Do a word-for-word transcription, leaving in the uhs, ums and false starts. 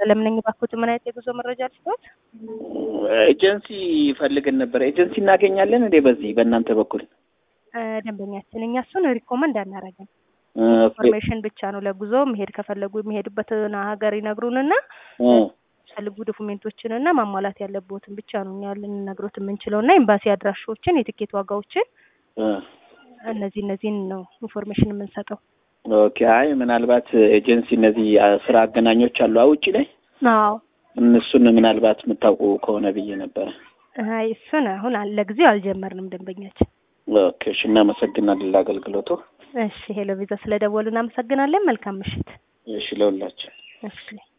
ለምንኝ ባኩት ምን አይነት የጉዞ መረጃ ልስጥዎት? ኤጀንሲ ፈልገን ነበር። ኤጀንሲ እናገኛለን እንዴ በዚህ በእናንተ በኩል? ደንበኛችን እኛ እሱን ሪኮመንድ አናረጋም። ኢንፎርሜሽን ብቻ ነው ለጉዞ መሄድ ከፈለጉ የሚሄዱበትን ሀገር ይነግሩንና ፈልጉ ዶክመንቶችንና ማሟላት ያለቦትን ብቻ ነው እኛ ልንነግሮት የምንችለውና ኤምባሲ አድራሻዎችን የቲኬት ዋጋዎችን እነዚህ እነዚህን ነው ኢንፎርሜሽን የምንሰጠው። ኦኬ አይ ምናልባት ኤጀንሲ እነዚህ ስራ አገናኞች አሉ አውጪ ላይ አዎ እነሱን ምናልባት የምታውቁ ከሆነ ብዬ ነበር። አይ እሱን አሁን ለጊዜው አልጀመርንም ደንበኛችን። ኦኬ እሺ እናመሰግናለን ለአገልግሎቱ። እሺ ሄሎ ቪዛ ስለደወሉና እናመሰግናለን። መልካም ምሽት። እሺ ለሁላችሁ። እሺ